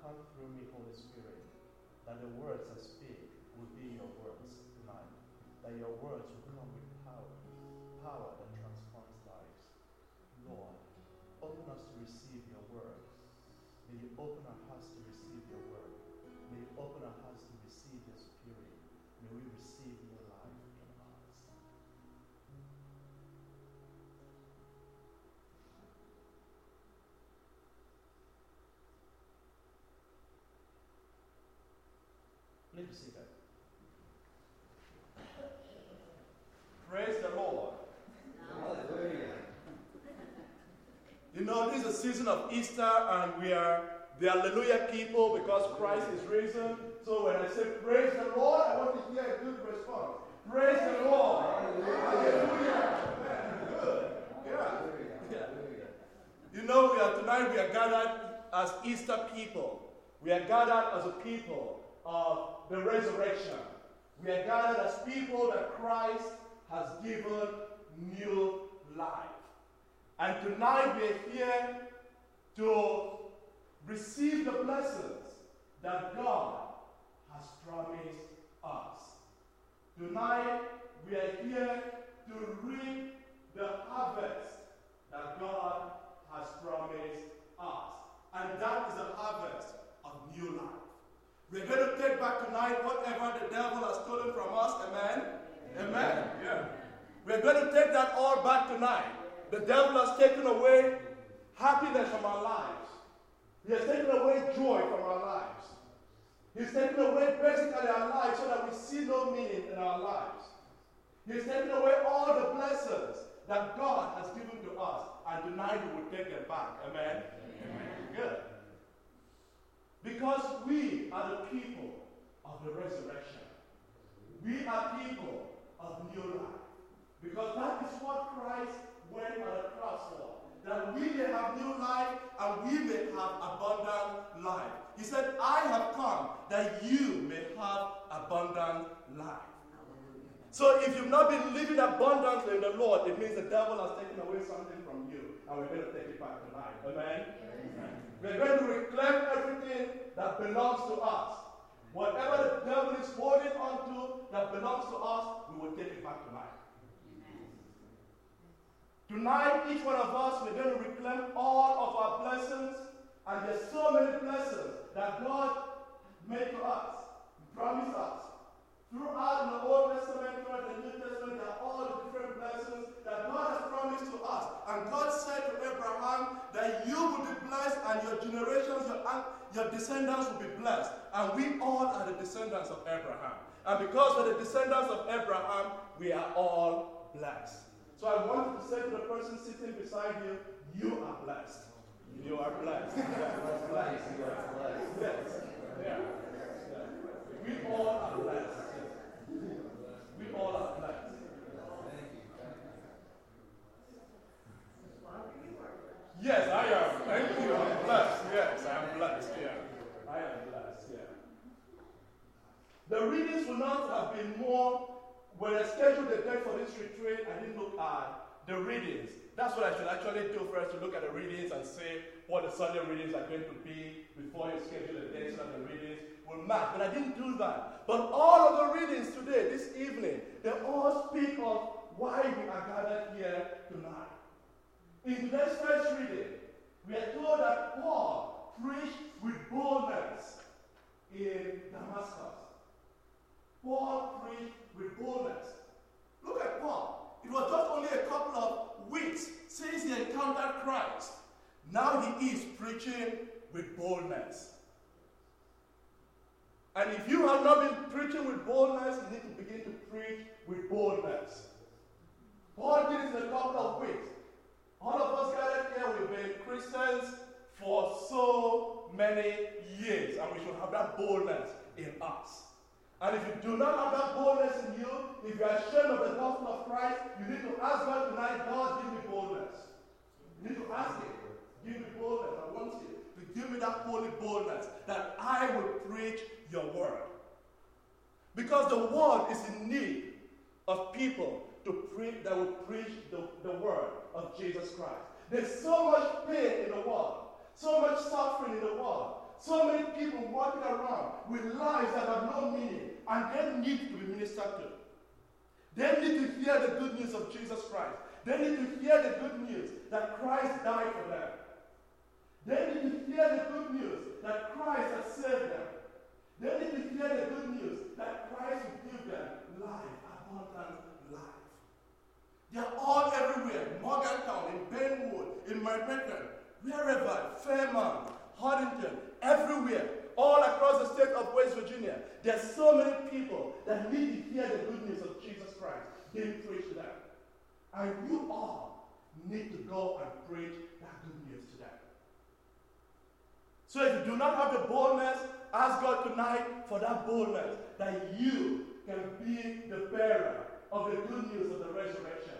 come through me, Holy Spirit, that the words I speak will be your words tonight, that your words will come with power, power that transforms lives. Lord, open us to receive your word. May you open our hearts to receive your word. May you open our hearts to receive your spirit. May we receive your life in us. Please be seated. Praise the Lord. Hallelujah. You know, this is a season of Easter, and we are the Hallelujah people because Christ is risen. So when I say praise the Lord, I want to hear a good response. Praise the Lord. Hallelujah. Amen. Good. Yeah. You know, tonight we are gathered as Easter people. We are gathered as a people of the resurrection. We are gathered as people that Christ has given new life. And tonight we are here to receive the blessings that God has promised us. Tonight we are here to reap the harvest that God has promised us. And that is the harvest of new life. We're going to take back tonight whatever the devil has stolen from us. Amen? Amen? Yeah. We're going to take that all back tonight. The devil has taken away happiness from our lives. He has taken away joy from our lives. He's taken away basically our lives so that we see no meaning in our lives. He's taken away all the blessings that God has given to us. And tonight we will take them back. Amen? Amen. Good. Because we are the people of the resurrection. We are people of new life. Because that is what Christ went on the cross for. That we may have new life and we may have abundant life. He said, I have come that you may have abundant life. So if you've not been living abundantly in the Lord, it means the devil has taken away something from you. And we're going to take it back tonight. Amen? Amen. We're going to reclaim everything that belongs to us. Whatever the devil is holding on to that belongs to us, we will take it back tonight. Tonight, each one of us, we're going to reclaim all of our blessings. And there's so many blessings that God made to us, promised us. Throughout the Old Testament, throughout the New Testament, there are all the different blessings that God has promised to us. And God said to Abraham that you will be blessed and your generations, your descendants will be blessed. And we all are the descendants of Abraham. And because we're the descendants of Abraham, we are all blessed. So I wanted to say to the person sitting beside you, you are blessed. You are blessed. You are blessed. You are blessed. Yes. Yeah. We all are blessed. We all are blessed. Yes, I am. Thank you. I'm blessed. Yes, I am blessed. Yeah. I am blessed. Yeah. The readings will not have been more. When I scheduled the day for this retreat, I didn't look at the readings. That's what I should actually do first, to look at the readings and say what the Sunday readings are going to be before you schedule the day so that the readings will match. But I didn't do that. But all of the readings today, this evening, they all speak of why we are gathered here tonight. In today's first reading, we are told that Paul preached with boldness in Damascus. Paul preached with boldness. Look at Paul. It was just only a couple of weeks since he encountered Christ. Now he is preaching with boldness. And if you have not been preaching with boldness, you need to begin to preach with boldness. Paul did it in a couple of weeks. All of us gathered here, we've been Christians for so many years, and we should have that boldness in us. And if you do not have that boldness in you, if you are ashamed of the gospel of Christ, you need to ask God tonight, God, give me boldness. You need to ask Him, give me boldness. I want you to give me that holy boldness that I will preach your word. Because the world is in need of people that will preach the word of Jesus Christ. There's so much pain in the world, so much suffering in the world. So many people walking around with lives that have no meaning, and they need to be ministered to. They need to hear the good news of Jesus Christ. They need to hear the good news that Christ died for them. They need to hear the good news that Christ has saved them. They need to hear the good news that Christ will give them life, abundant life. They are all everywhere. Morgantown, in Benwood, in Marbecken, wherever, Fairmount, Huntington, everywhere, all across the state of West Virginia. There are so many people that need to hear the good news of Jesus Christ being preached to them. And you all need to go and preach that good news to them. So if you do not have the boldness, ask God tonight for that boldness, that you can be the bearer of the good news of the resurrection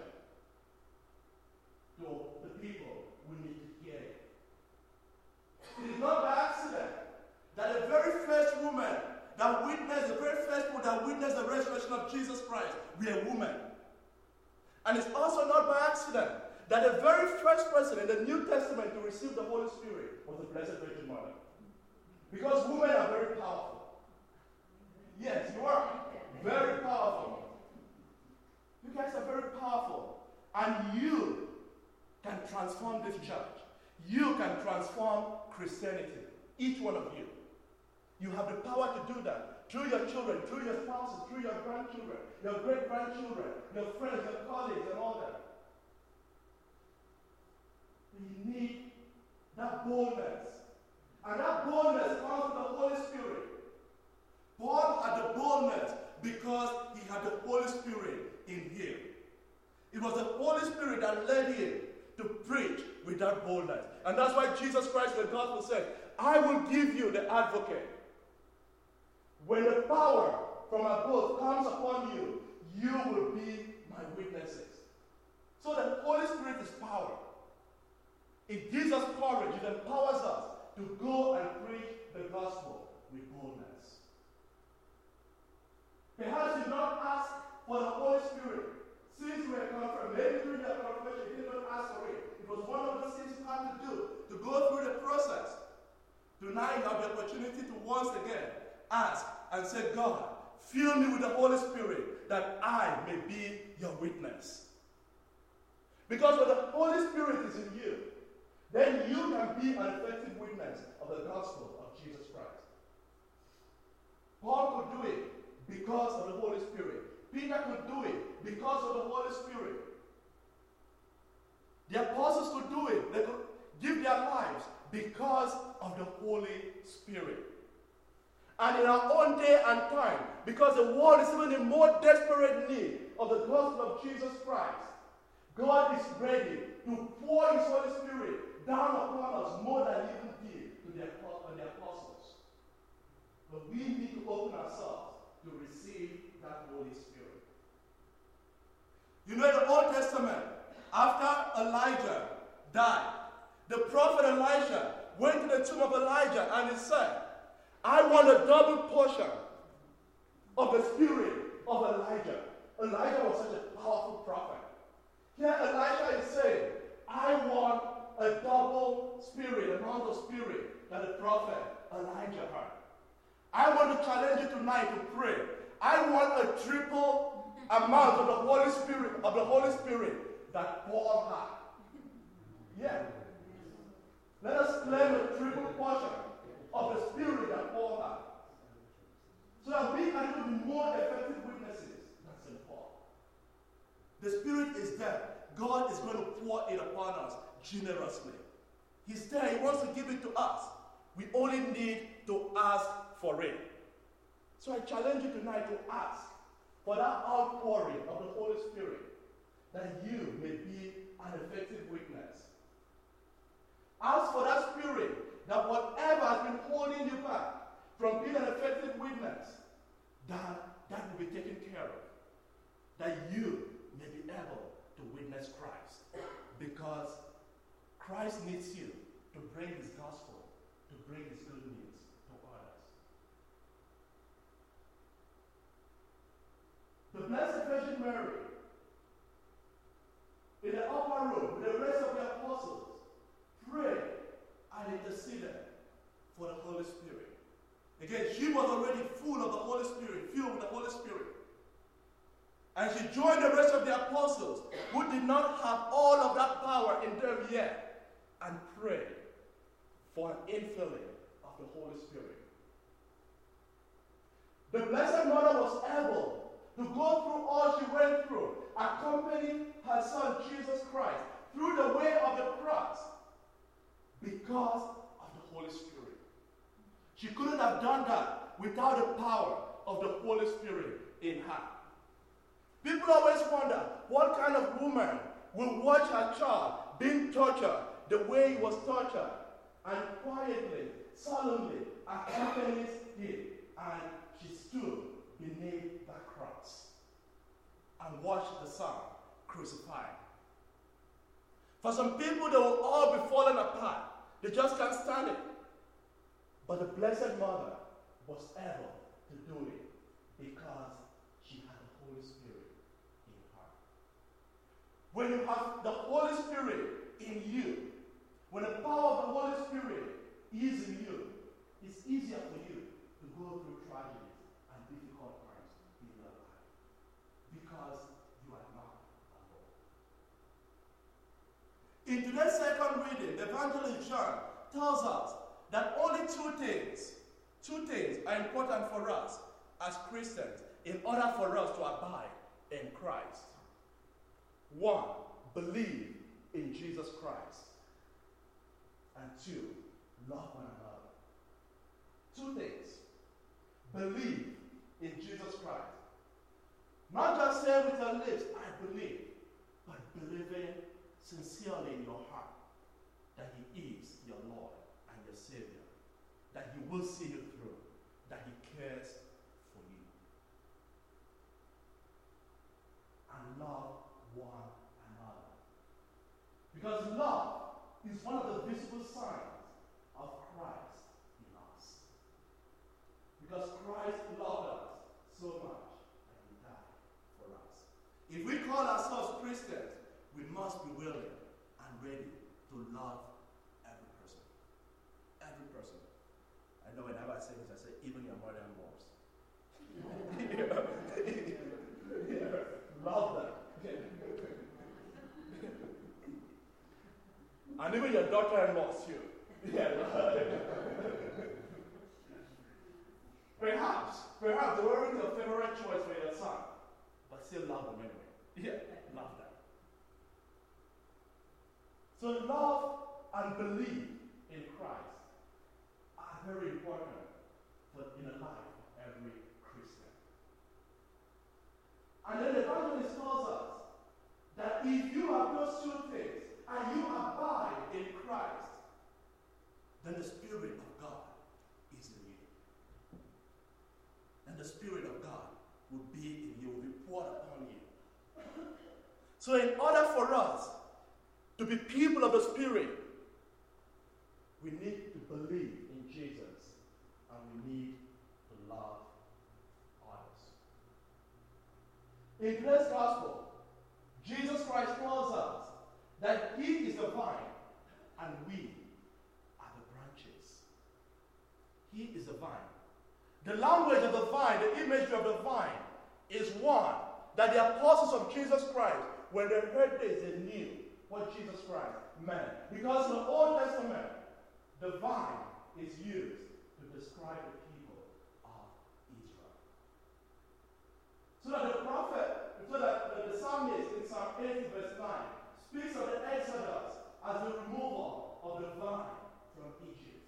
to the people who need to hear it. It is not by accident that the very first woman that witnessed, the very first people that witnessed the resurrection of Jesus Christ were women. And it's also not by accident that the very first person in the New Testament to receive the Holy Spirit was the Blessed Virgin Mother. Because women are very powerful. Yes, you are very powerful. You guys are very powerful. And you can transform this church. You can transform Christianity. Each one of you. You have the power to do that. Through your children, through your spouses, through your grandchildren, your great-grandchildren, your friends, your colleagues, and all that. You need that boldness. And that boldness comes from the Holy Spirit. Paul had the boldness because he had the Holy Spirit in him. It was the Holy Spirit that led him to preach with that boldness. And that's why Jesus Christ in the gospel said, I will give you the advocate. When the power from above comes upon you, you will be my witnesses. So the Holy Spirit is power. It gives us courage. It empowers us to go and preach the gospel with boldness. Perhaps you did not ask for the Holy Spirit since you were confirmed. Maybe during your confirmation you did not ask for it. It was one of those things you had to do, to go through the process. Tonight you have the opportunity to once again ask and say, God, fill me with the Holy Spirit that I may be your witness. Because when the Holy Spirit is in you, then you can be an effective witness of the gospel of Jesus Christ. Paul could do it because of the Holy Spirit. Peter could do it because of the Holy Spirit. The apostles could do it. They could give their lives because of the Holy Spirit. And in our own day and time, because the world is even in more desperate need of the gospel of Jesus Christ, God is ready to pour His Holy Spirit down upon us more than He even did to the apostles. But we need to open ourselves to receive that Holy Spirit. You know, in the Old Testament, after Elijah died, the prophet Elisha went to the tomb of Elijah and he said, I want a double portion of the spirit of Elijah. Elijah was such a powerful prophet. Here Elisha is saying, I want a double spirit, amount of spirit that the prophet Elijah had. I want to challenge you tonight to pray. I want a triple amount of the Holy Spirit that Paul had. Yeah. Let us claim a triple portion of the spirit that Paul had. So that we can be more effective witnesses than St. Paul. The Spirit is there. God is going to pour it upon us generously. He's there. He wants to give it to us. We only need to ask for it. So I challenge you tonight to ask for that outpouring of the Holy Spirit that you may be an effective witness. Ask for that Spirit that whatever has been holding you back from being an effective witness, that will be taken care of. That you may be able to witness Christ. Because Christ needs you to bring His gospel, to bring His good news to others. The Blessed Virgin Mary, in the upper room with the rest of the apostles, prayed and interceded for the Holy Holy Spirit. Again, she was already full of the Holy Spirit, filled with the Holy Spirit. And she joined the rest of the apostles who did not have all of that power in them yet and prayed for an infilling of the Holy Spirit. The Blessed Mother was able to go through all she went through, accompanying her son Jesus Christ through the way of the cross because of the Holy Spirit. She couldn't have done that without the power of the Holy Spirit in her. People always wonder what kind of woman will watch her child being tortured the way he was tortured and quietly, solemnly accompanies him, and she stood beneath that cross and watched the Son crucified. For some people, they will all be falling apart. They just can't stand it. But the Blessed Mother was able to do it because she had the Holy Spirit in her. When you have the Holy Spirit in you, when the power of the Holy Spirit is in you, it's easier for you to go through tragedies and difficult times in your life because you are not alone. In today's second reading, the evangelist John tells us that only two things are important for us as Christians in order for us to abide in Christ. One, believe in Jesus Christ. And two, love one another. Two things. Believe in Jesus Christ. Not just say with your lips, I believe, but believing sincerely in your heart that He is your Lord and your Savior, that He will see you through, that He cares for you. And love one another. Because love is one of the visible signs of Christ in us. Because Christ loved us so much that He died for us. If we call ourselves Christians, we must be willing and ready to love every person. Every person. I know whenever I say this, I say, even your mother and moms. Love them. And even your daughter-in-laws too. Perhaps they weren't your favorite choice for your son, but still love them anyway. Love them. So love and believe in Christ are very important in the life of every Christian. And then the evangelist tells us that if you have those two things and you abide in Christ, then the Spirit of God is in you. And the Spirit of God will be in you, will be poured upon you. So in order for us to be people of the Spirit, we need to believe in Jesus and we need to love others. In today's gospel, Jesus Christ tells us that He is the vine and we are the branches. He is the vine. The language of the vine, the imagery of the vine is one that the apostles of Jesus Christ, when they heard this, they knew what Jesus Christ meant. Because in the Old Testament, the vine is used to describe the people of Israel. So that the psalmist in Psalm 80 verse 9 speaks of the Exodus as the removal of the vine from Egypt.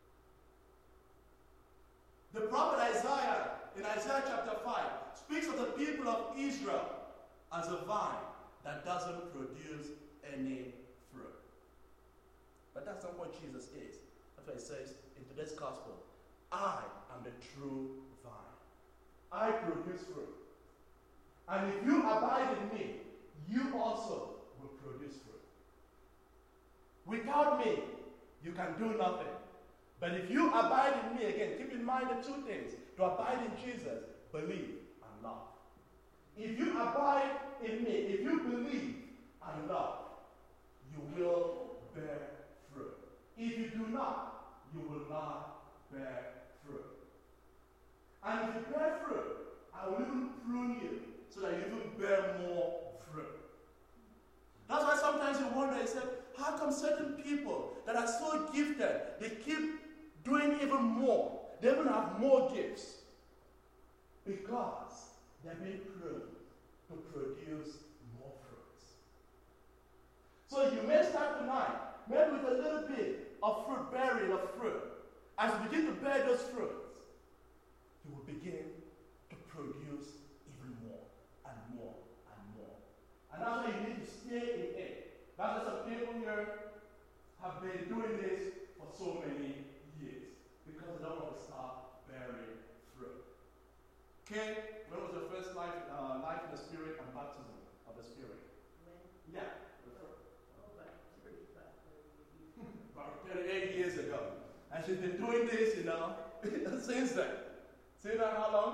The prophet Isaiah in Isaiah chapter 5 speaks of the people of Israel as a vine that doesn't produce any fruit. But that's not what Jesus is. That's why it says in today's gospel, I am the true vine. I produce fruit. And if you abide in me, you also will produce fruit. Without me, you can do nothing. But if you abide in me, again, keep in mind the two things. To abide in Jesus, believe and love. If you abide in me, if you believe and love, you will bear fruit. If you do not, you will not bear fruit. And if you bear fruit, I will even prune you so that you even bear more fruit. That's why sometimes you wonder, you say, how come certain people that are so gifted, they keep doing even more? They even have more gifts. Because they're being pruned to produce more fruits. So you may start tonight, maybe with a little bit of fruit, bearing of fruit. As you begin to bear those fruits, you will begin to produce even more and more and more. And that's why you need to stay in it. That's why some people here have been doing this for so many years. Because they don't want to start bearing fruit. Okay, when was your first life in the Spirit and baptism of the Spirit? When? Yeah. About 38 years ago. And she's been doing this, since then. Since then, how long?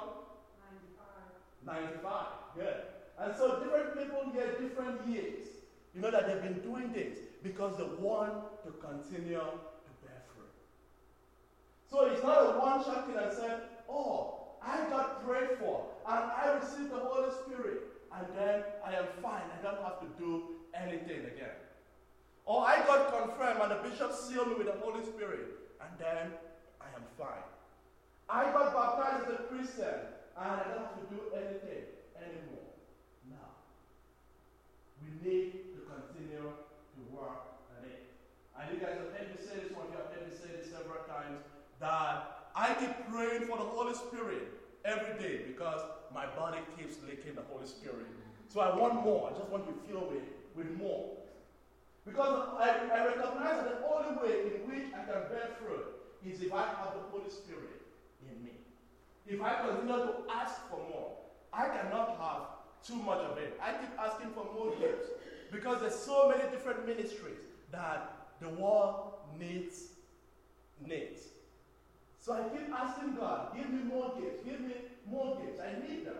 95. Good. And so different people get different years. You know that they've been doing this because they want to continue to bear fruit. So it's not a one-shot thing and said, oh, I got prayed for and I received the Holy Spirit and then I am fine. I don't have to do anything again. Or I got confirmed and the bishop sealed me with the Holy Spirit and then I am fine. I got baptized as a Christian and I don't have to do anything anymore. No. We need to continue to work on it. And you guys have heard me say this one, you have heard me say this several times, that I keep praying for the Holy Spirit every day because my body keeps leaking the Holy Spirit. So I want more. I just want to fill with more. Because I recognize that the only way in which I can bear fruit is if I have the Holy Spirit in me. If I continue to ask for more, I cannot have too much of it. I keep asking for more gifts because there's so many different ministries that the world needs. So I keep asking God, give me more gifts, give me more gifts. I need them.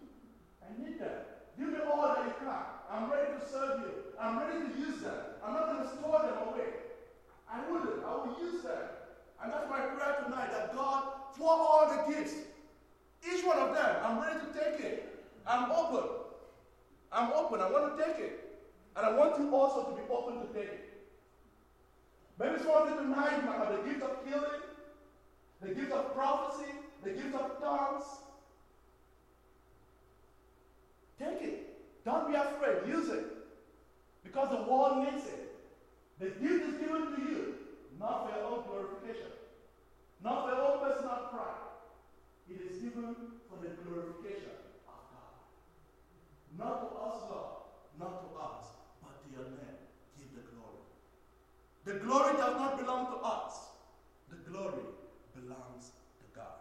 Give me all that you can. I'm ready to serve you. I'm ready to use them. I'm not going to store them away. I wouldn't. I will use them. And that's my prayer tonight, that God, pour all the gifts, each one of them, I'm ready to take it. I'm open. I want to take it. And I want you also to be open to take it. Maybe some of you tonight might have the gift of healing, the gift of prophecy, the gift of tongues. Take it. Don't be afraid. Use it. Because the world needs it. The gift is given to you, not for your own glorification, not for your own personal pride. It is given for the glorification of God. Not to us, Lord, not to us, but to your name. Give the glory. The glory does not belong to us. The glory belongs to God.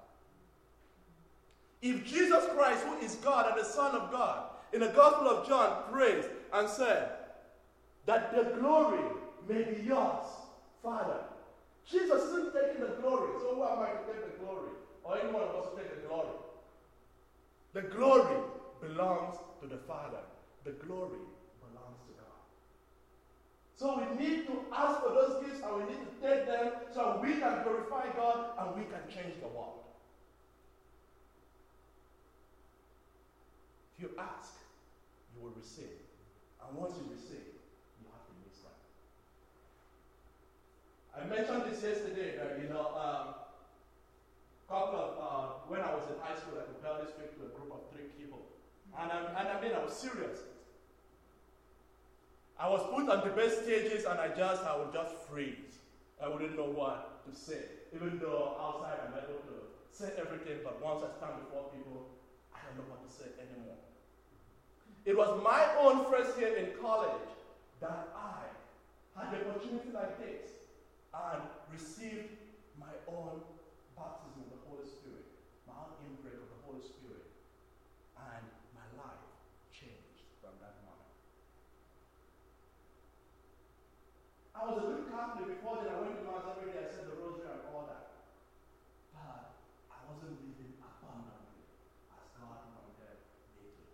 If Jesus Christ, who is God and the Son of God, in the Gospel of John prays and said that the glory may be yours, Father. Jesus isn't taking the glory, so who am I to take the glory? Or anyone of us to take the glory? The glory belongs to the Father. The glory belongs to God. So we need to ask for those gifts and we need to take them so we can glorify God and we can change the world. If you ask, you will receive. And once you receive, you have to use that. I mentioned this yesterday that, when I was in high school, I could barely speak to a group of 3 people. And I was serious. I was put on debate stages and I would just freeze. I wouldn't know what to say. Even though outside I'm able to say everything, but once I stand before people, I don't know what to say anymore. It was my own first year in college that I had the opportunity like this and received my own baptism of the Holy Spirit, my own inbreak of the Holy Spirit, and my life changed from that moment. I was a good Catholic before then. I went to Mass every day, I said the rosary and all that. But I wasn't living abundantly as God wanted me to.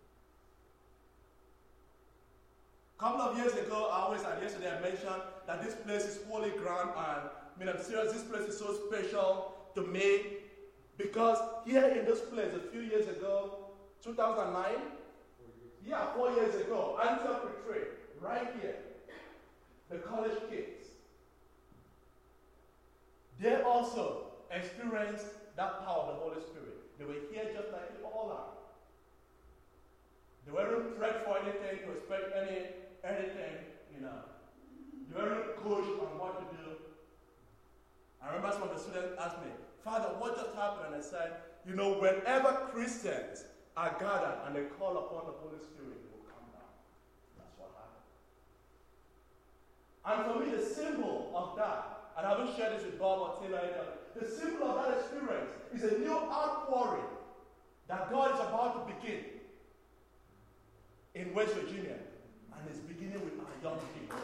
A couple of years ago, yesterday I mentioned that this place is holy ground, and I'm serious, this place is so special to me because here in this place a few years ago, 2009, 4 years ago, Antioch Retreat, right here, the college kids, they also experienced that power of the Holy Spirit. They were here just like you all are. They weren't prayed for anything, to expect anything, They weren't coached on what to do. I remember some of the students asked me, Father, what just happened? And I said, whenever Christians are gathered and they call upon the Holy Spirit, it will come down. That's what happened. And for me, the symbol of that, and I haven't shared this with Bob or Taylor, the symbol of that experience is a new outpouring that God is about to begin in West Virginia. And it's beginning with our young people.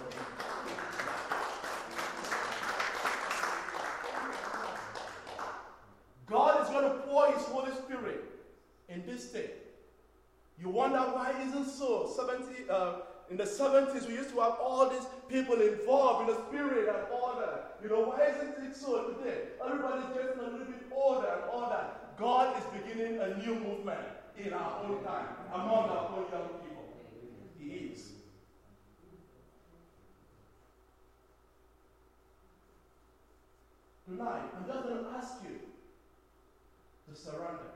God is going to pour His Holy Spirit in this state. You wonder why it isn't so. In the 70s, we used to have all these people involved in the Spirit and all that. Why isn't it so today? Everybody's getting a little bit older and all that. God is beginning a new movement in our own time, among our own young people. He is. Tonight, I'm just going to ask you to surrender.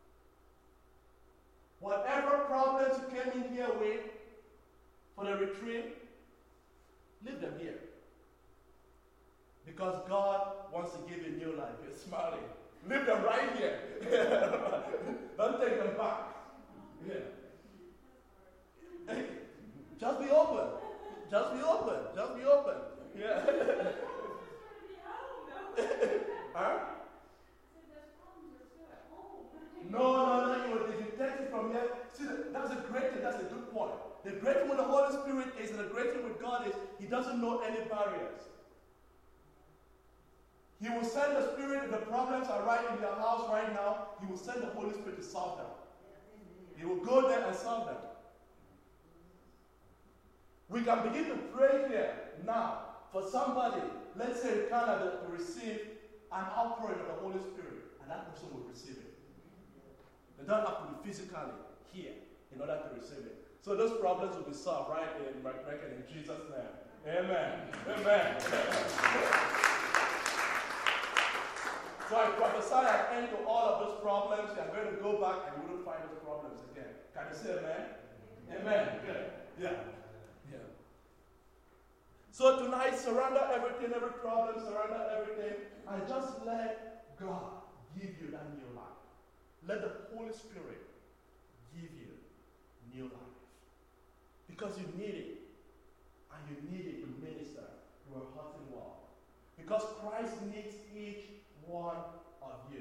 Whatever problems you came in here with for the retreat, leave them here. Because God wants to give you new life. You're smiling. Leave them right here. Don't take them back. Yeah. Just be open. Just be open. Just be open. Yeah. Huh? No, you will detect it from here. See, that's a great thing, that's a good point. The great thing with the Holy Spirit is, and the great thing with God is, He doesn't know any barriers. He will send the Spirit if the problems are right in your house right now. He will send the Holy Spirit to solve them. He will go there and solve them. We can begin to pray here now for somebody, let's say in Canada, to receive an outpouring of the Holy Spirit, and that person will receive it. They don't have to be physically here in order to receive it. So those problems will be solved right in Jesus' name. Amen. Amen. So I prophesy an end to all of those problems. You are going to go back and you wouldn't find those problems again. Can you say amen? Amen. Good. Yeah. So tonight, surrender everything, every problem, surrender everything, and just let God give you that new life. Let the Holy Spirit give you new life. Because you need it. And you need it to minister to a hurting world. Because Christ needs each one of you.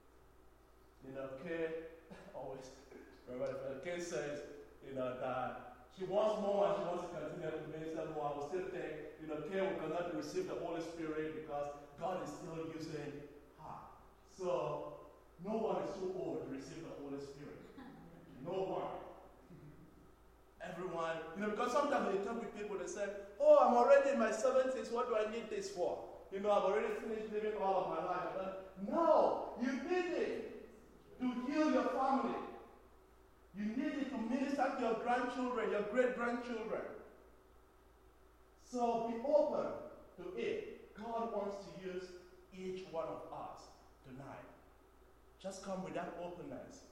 Kay always, remember, Kay says, that she wants more and she wants to continue to minister more. I will still think, Kay will continue to receive the Holy Spirit because God is still using her. So, no one is too old to receive the Holy Spirit. No one. Everyone, because sometimes when you talk with people, they say, oh, I'm already in my 70s, what do I need this for? I've already finished living all of my life. No, you need it to heal your family. You need it to minister to your grandchildren, your great-grandchildren. So be open to it. God wants to use each one of us tonight. Just come with that openness